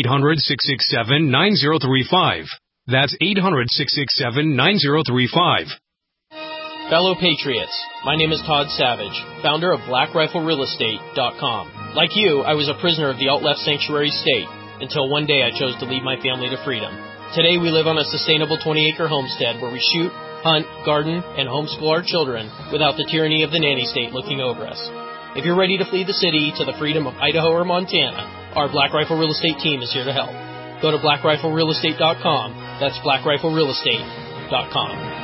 800-667-9035. That's 800-667-9035. Fellow Patriots, my name is Todd Savage, founder of BlackRifleRealEstate.com. Like you, I was a prisoner of the alt-left sanctuary state until one day I chose to lead my family to freedom. Today we live on a sustainable 20-acre homestead where we shoot, hunt, garden, and homeschool our children without the tyranny of the nanny state looking over us. If you're ready to flee the city to the freedom of Idaho or Montana, our Black Rifle Real Estate team is here to help. Go to BlackRifleRealEstate.com. That's BlackRifleRealEstate.com.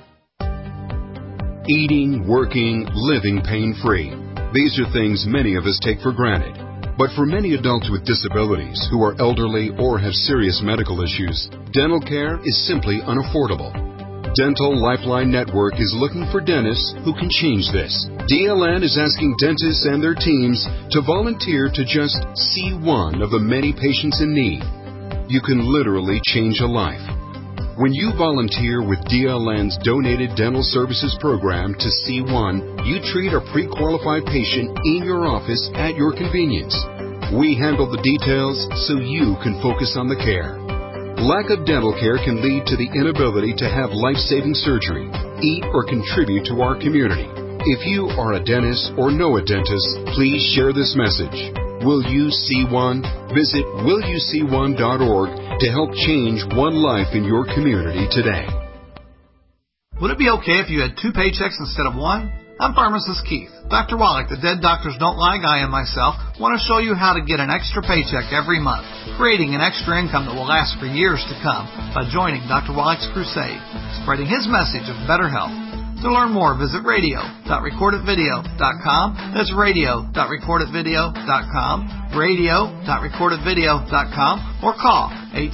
Eating, working, living pain-free. These are things many of us take for granted. But for many adults with disabilities who are elderly or have serious medical issues, dental care is simply unaffordable. Dental Lifeline Network is looking for dentists who can change this. DLN is asking dentists and their teams to volunteer to just see one of the many patients in need. You can literally change a life. When you volunteer with DLN's Donated Dental Services Program to C1, you treat a pre-qualified patient in your office at your convenience. We handle the details so you can focus on the care. Lack of dental care can lead to the inability to have life-saving surgery, eat, or contribute to our community. If you are a dentist or know a dentist, please share this message. Will You See One? Visit willyouseeone.org to help change one life in your community today. Would it be okay if you had 2 paychecks instead of 1? I'm Pharmacist Keith. Dr. Wallach, the Dead Doctors Don't Lie guy, and myself want to show you how to get an extra paycheck every month, creating an extra income that will last for years to come by joining Dr. Wallach's crusade, spreading his message of better health. To learn more, visit radio.recordedvideo.com. That's radio.recordedvideo.com, radio.recordedvideo.com, or call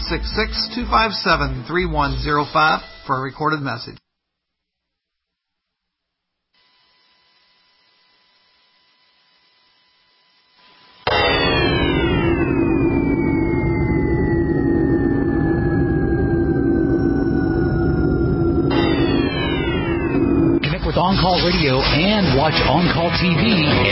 866-257-3105 for a recorded message. With On Call Radio and watch On Call TV at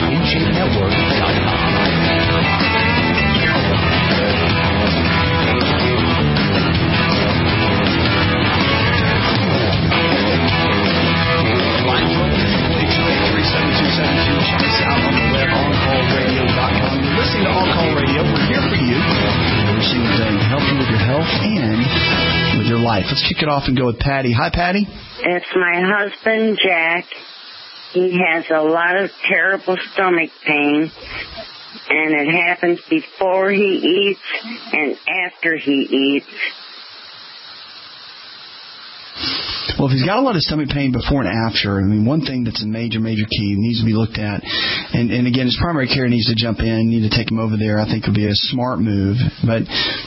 Check us out on the web, OnCallRadio.com. You're listening to On Call Radio. We're here for you. We're seeing to help you with your health and with your life. Let's kick it off and go with Patty. Hi, Patty. It's my husband, Jack. He has a lot of terrible stomach pain, and it happens before he eats and after he eats. Well, if he's got a lot of stomach pain before and after, I mean, one thing that's a major key needs to be looked at, and again, his primary care needs to jump in, need to take him over there, I think would be a smart move. But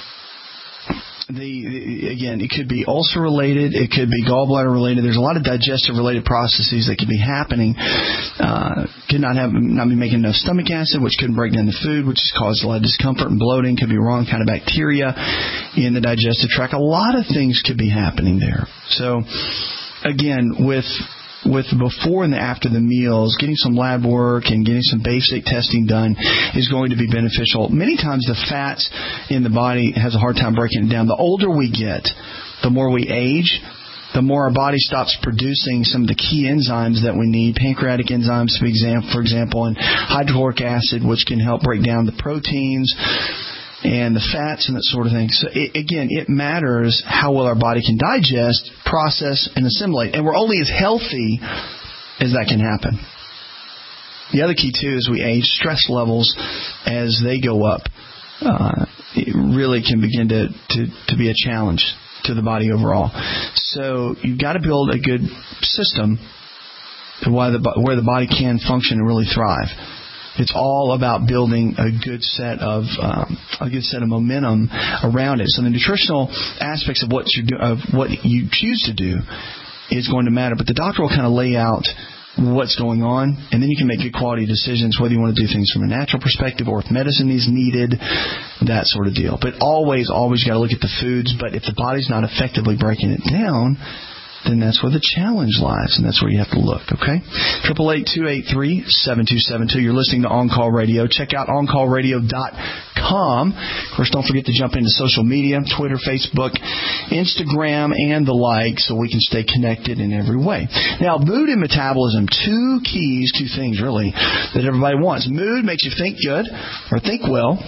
again, it could be ulcer related, it could be gallbladder related. There's a lot of digestive related processes that could be happening. Could not be making enough stomach acid, which could break down the food, which has caused a lot of discomfort and bloating. Could be wrong kind of bacteria in the digestive tract. A lot of things could be happening there. So again, with before and after the meals, getting some lab work and getting some basic testing done is going to be beneficial. Many times the fats in the body has a hard time breaking it down. The older we get, the more we age, the more our body stops producing some of the key enzymes that we need, pancreatic enzymes, for example, and hydrochloric acid, which can help break down the proteins and the fats and that sort of thing. So, it matters how well our body can digest, process, and assimilate. And we're only as healthy as that can happen. The other key, too, is we age, stress levels, as they go up, it really can begin to be a challenge to the body overall. So you've got to build a good system where the body can function and really thrive. It's all about building a good set of momentum around it. So the nutritional aspects of what you choose to do is going to matter. But the doctor will kind of lay out what's going on, and then you can make good quality decisions whether you want to do things from a natural perspective or if medicine is needed, that sort of deal. But always got to look at the foods. But if the body's not effectively breaking it down, then that's where the challenge lies, and that's where you have to look, okay? 888-283-7272. You're listening to On Call Radio. Check out OnCallRadio.com. Of course, don't forget to jump into social media, Twitter, Facebook, Instagram, and the like, so we can stay connected in every way. Now, mood and metabolism, two things, really, that everybody wants. Mood makes you think good or think well.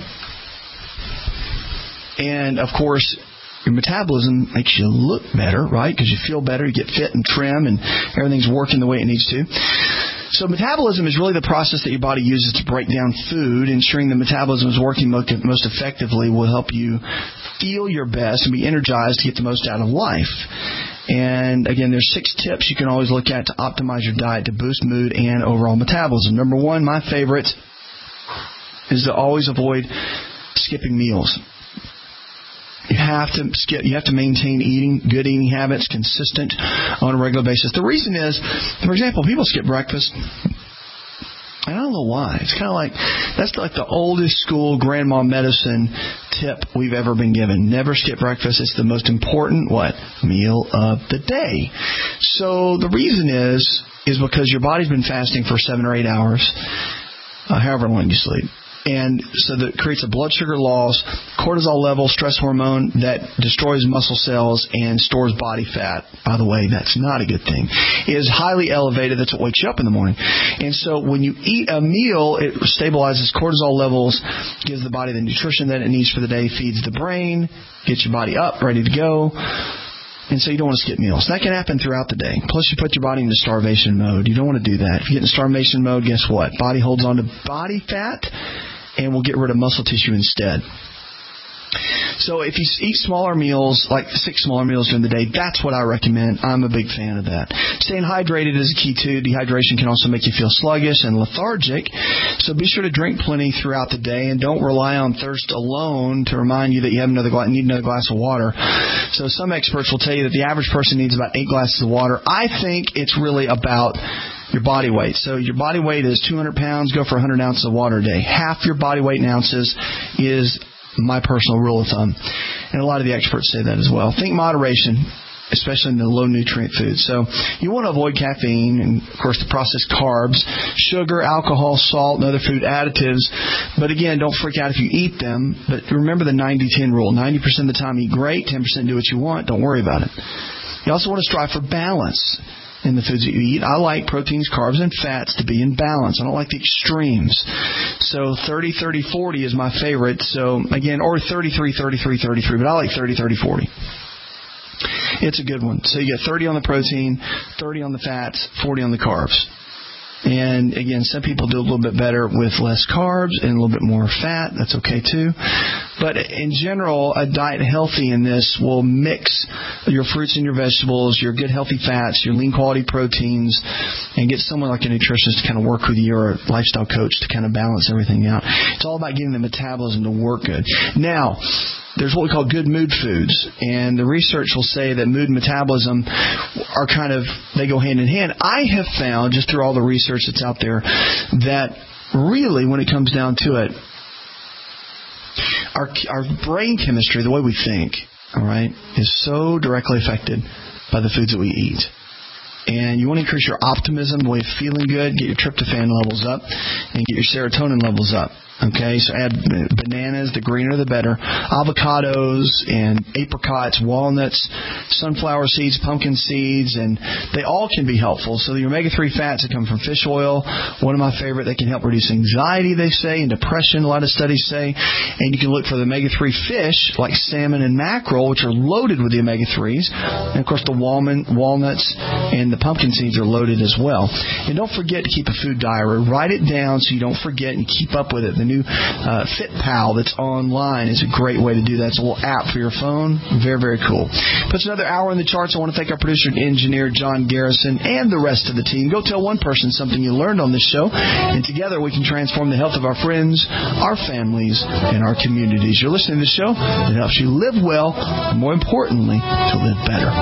And, of course, your metabolism makes you look better, right? Because you feel better, you get fit and trim, and everything's working the way it needs to. So metabolism is really the process that your body uses to break down food. Ensuring the metabolism is working most effectively will help you feel your best and be energized to get the most out of life. And again, there's 6 tips you can always look at to optimize your diet to boost mood and overall metabolism. Number 1, my favorite, is to always avoid skipping meals. You have to maintain good eating habits, consistent on a regular basis. The reason is, for example, people skip breakfast. I don't know why. It's kind of like, that's like the oldest school grandma medicine tip we've ever been given. Never skip breakfast. It's the most important, meal of the day. So the reason is because your body's been fasting for 7 or 8 hours, however long you sleep. And so that creates a blood sugar loss, cortisol level, stress hormone that destroys muscle cells and stores body fat. By the way, that's not a good thing. It is highly elevated. That's what wakes you up in the morning. And so when you eat a meal, it stabilizes cortisol levels, gives the body the nutrition that it needs for the day, feeds the brain, gets your body up, ready to go. And so you don't want to skip meals. That can happen throughout the day. Plus, you put your body into starvation mode. You don't want to do that. If you get in starvation mode, guess what? Body holds on to body fat and will get rid of muscle tissue instead. So if you eat smaller meals, like 6 smaller meals during the day, that's what I recommend. I'm a big fan of that. Staying hydrated is a key too. Dehydration can also make you feel sluggish and lethargic. So be sure to drink plenty throughout the day, and don't rely on thirst alone to remind you that you have need another glass of water. So some experts will tell you that the average person needs about 8 glasses of water. I think it's really about your body weight. So your body weight is 200 pounds, go for 100 ounces of water a day. Half your body weight in ounces is my personal rule of thumb. And a lot of the experts say that as well. Think moderation, especially in the low nutrient foods. So you want to avoid caffeine and, of course, the processed carbs, sugar, alcohol, salt, and other food additives. But again, don't freak out if you eat them. But remember the 90-10 rule. 90% of the time eat great, 10% do what you want. Don't worry about it. You also want to strive for balance in the foods that you eat. I like proteins, carbs, and fats to be in balance. I don't like the extremes. So 30-30-40 is my favorite. So again, or 33-33-33, but I like 30-30-40. It's a good one. So you get 30 on the protein, 30 on the fats, 40 on the carbs. And again, some people do a little bit better with less carbs and a little bit more fat. That's okay too. But in general, a diet healthy in this will mix your fruits and your vegetables, your good healthy fats, your lean quality proteins, and get someone like a nutritionist to kind of work with you or a lifestyle coach to kind of balance everything out. It's all about getting the metabolism to work good. Now, there's what we call good mood foods, and the research will say that mood and metabolism are they go hand in hand. I have found, just through all the research that's out there, that really when it comes down to it, our brain chemistry, the way we think, all right, is so directly affected by the foods that we eat. And you want to increase your optimism, the way of feeling good, get your tryptophan levels up, and get your serotonin levels up. Okay, so add bananas, the greener the better, avocados and apricots, walnuts, sunflower seeds, pumpkin seeds, and they all can be helpful. So the omega-3 fats that come from fish oil, one of my favorite, they can help reduce anxiety, they say, and depression, a lot of studies say. And you can look for the omega-3 fish, like salmon and mackerel, which are loaded with the omega-3s. And, of course, the walnuts and the pumpkin seeds are loaded as well. And don't forget to keep a food diary. Write it down so you don't forget and keep up with it. The new FitPal that's online is a great way to do that. It's a little app for your phone. Very, very cool. Puts another hour in the charts. I want to thank our producer and engineer, John Garrison, and the rest of the team. Go tell one person something you learned on this show, and together we can transform the health of our friends, our families, and our communities. You're listening to the show that helps you live well, and more importantly, to live better.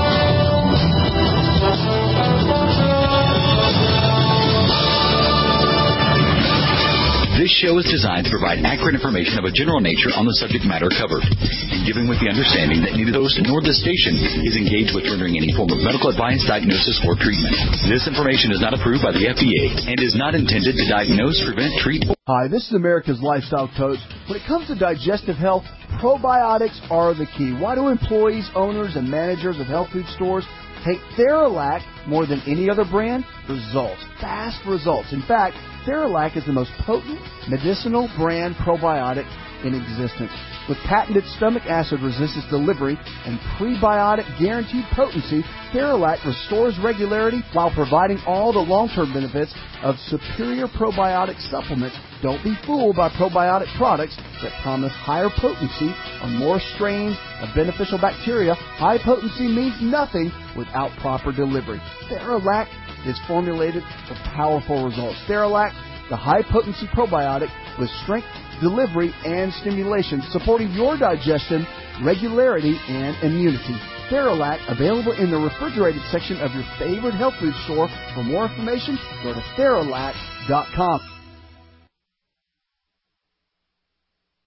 This show is designed to provide accurate information of a general nature on the subject matter covered, and given with the understanding that neither the host nor the station is engaged with rendering any form of medical advice, diagnosis, or treatment. This information is not approved by the FDA and is not intended to diagnose, prevent, treat, or... Hi, this is America's Lifestyle Coach. When it comes to digestive health, probiotics are the key. Why do employees, owners, and managers of health food stores take Theralac more than any other brand? Results. Fast results. In fact, Theralac is the most potent medicinal brand probiotic in existence. With patented stomach acid resistance delivery and prebiotic guaranteed potency, Theralac restores regularity while providing all the long-term benefits of superior probiotic supplements. Don't be fooled by probiotic products that promise higher potency on more strains of beneficial bacteria. High potency means nothing without proper delivery. Theralac is formulated for powerful results. Theralac, the high-potency probiotic with strength, delivery, and stimulation, supporting your digestion, regularity, and immunity. Theralac, available in the refrigerated section of your favorite health food store. For more information, go to Theralac.com.